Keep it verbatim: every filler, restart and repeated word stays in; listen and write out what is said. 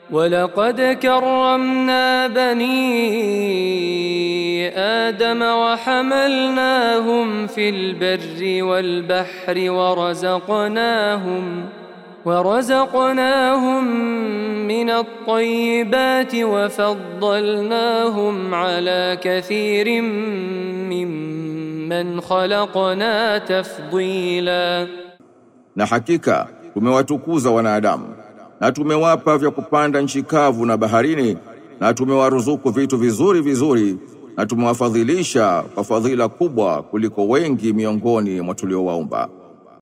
ولقد كرمنا بني آدم وحملناهم في البر والبحر ورزقناهم ورزقناهم من الطيبات وفضلناهم على كثير ممن خلقنا تفضيلا. Na hakika tumewatukuza wanadamu na tumewapa vya kupanda nchi kavu na baharini na tumewaruzuku vitu vizuri vizuri na tumewafadhilisha kwa fadhila kubwa kuliko wengi miongoni mwa tuliowaumba.